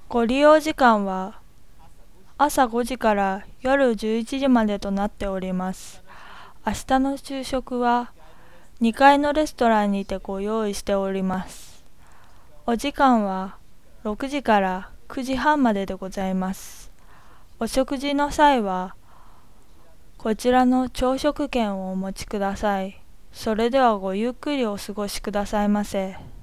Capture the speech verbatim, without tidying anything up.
ご利用時間は朝ごじから夜じゅういちじまでとなっております。明日の昼食はにかいのレストランにてご用意しております。お時間はろくじからくじはんまででございます。お食事の際はこちらの朝食券をお持ちください。それではごゆっくりお過ごしくださいませ。